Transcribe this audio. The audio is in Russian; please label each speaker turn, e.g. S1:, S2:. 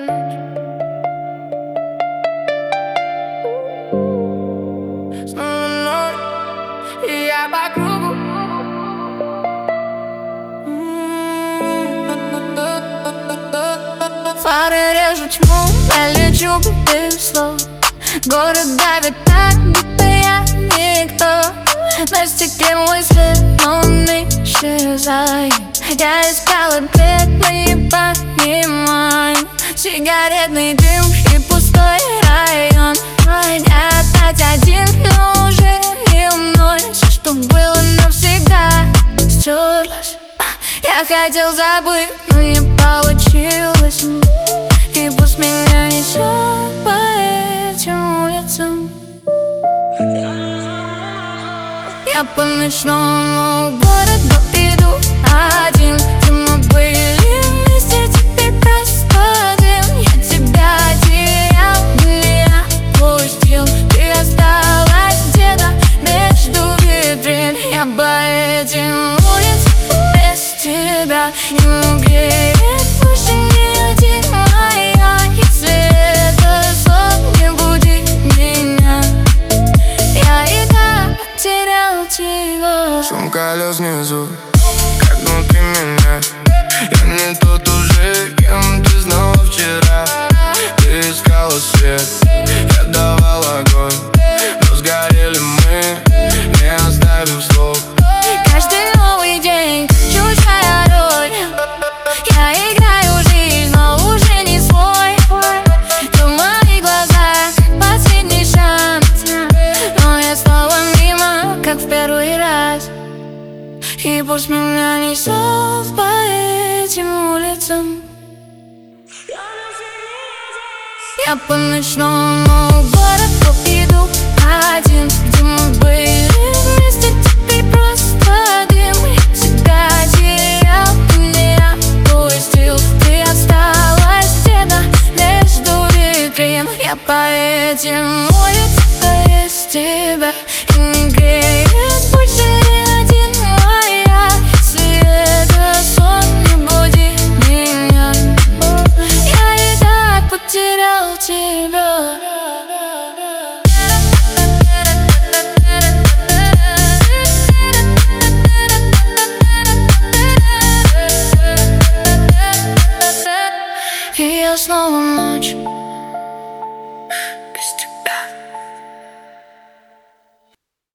S1: Снова ночь, и я по кругу. Фары режут тьму, я лечу без слов. Город давит так, будто я никто. На стекле мой свет, но он исчезает. Я искал ответ, но не понимаю. Сигаретный дым и пустой район. Я опять один, но уже не мной. Все, что было навсегда, стерлось. Я хотел забыть, но не получилось. И пусть меня несет по этим улицам. Я по ночному городу иду один. Где мы были вместе, теперь просто дым. Я тебя терял, меня пустил. Ты осталась где-то между витрин. Я по этим улицам без тебя не угреет больше ни один моя. Если это сон, не буди меня. Я и так потерял тебя.
S2: Шум колес внизу, как внутри меня. Я не тот уже, кем ты знала вчера. Ты искала свет, я давал огонь, но сгорели мы, не оставив слов.
S1: Каждый новый день чужая роль. Я играю жизнь, но уже не свой. В моих глазах последний шанс, но я снова мимо, как в первый раз. И пусть меня несет по этим улицам. Я по ночному городу иду один. Где мы были вместе, теперь просто дым. Я тебя терял, меня пустил. Ты осталась где-то между витрин. Я по этим улицам без тебя и не